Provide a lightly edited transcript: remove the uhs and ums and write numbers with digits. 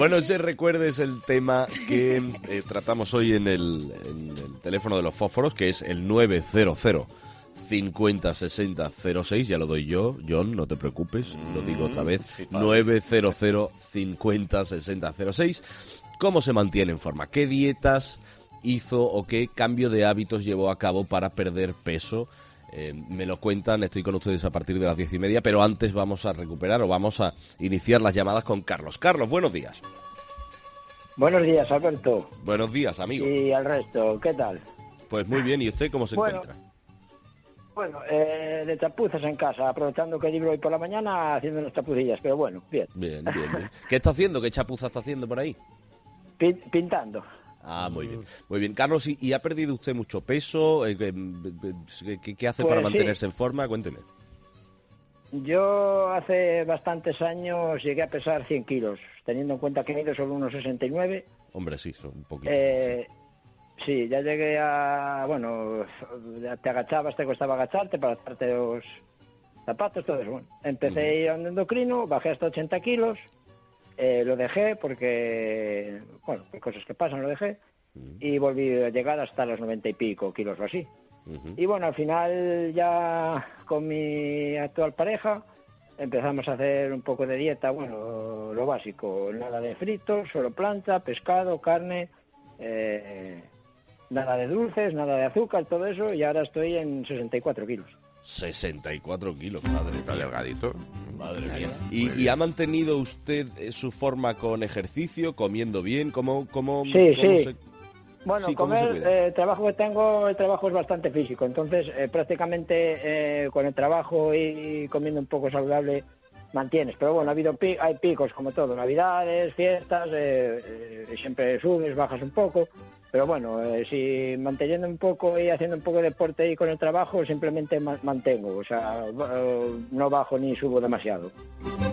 Bueno, si recuerdes el tema que tratamos hoy en el teléfono de los fósforos, que es el 900 50 60 06, ya lo doy yo, John, no te preocupes, lo digo otra vez, sí, 900 50 60 06. ¿Cómo se mantiene en forma? ¿Qué dietas hizo o qué cambio de hábitos llevó a cabo para perder peso? Me lo cuentan, estoy con ustedes a partir de las 10:30, pero antes vamos a recuperar o vamos a iniciar las llamadas con Carlos. Carlos, buenos días. Buenos días, Alberto. Buenos días, amigo. Y al resto, ¿qué tal? Pues muy bien, ¿y usted cómo se encuentra? Bueno, de chapuzas en casa, aprovechando que libro hoy por la mañana, haciendo unas chapucillas, pero bueno, bien. Bien. ¿Qué está haciendo? ¿Qué chapuza está haciendo por ahí? Pintando. Ah, muy bien. Muy bien. Carlos, ¿y ha perdido usted mucho peso? ¿Qué hace para mantenerse en forma? Cuénteme. Yo hace bastantes años llegué a pesar 100 kilos, teniendo en cuenta que mido solo unos 69. Hombre, sí, son un poquito. Sí, ya llegué a... Bueno, te agachabas, te costaba agacharte para darte los zapatos, todo eso. Bueno, empecé a ir a un endocrino, bajé hasta 80 kilos, lo dejé porque... Bueno, hay cosas que pasan, lo dejé. Y volví a llegar hasta los 90 y pico kilos o así. Y bueno, al final ya con mi actual pareja empezamos a hacer un poco de dieta, bueno, lo básico, nada de fritos, solo plancha, pescado, carne, nada de dulces, nada de azúcar, todo eso, y ahora estoy en 64 kilos. 64 kilos, madre mía. Delgadito. Madre mía. ¿Y ha mantenido usted su forma con ejercicio, comiendo bien? ¿Cómo sí. Bueno, sí, comer, el trabajo que tengo, el trabajo es bastante físico, entonces prácticamente con el trabajo y comiendo un poco saludable mantienes, pero bueno, hay picos como todo, navidades, fiestas, siempre subes, bajas un poco, pero bueno, si manteniendo un poco y haciendo un poco de deporte y con el trabajo simplemente mantengo, o sea, no bajo ni subo demasiado.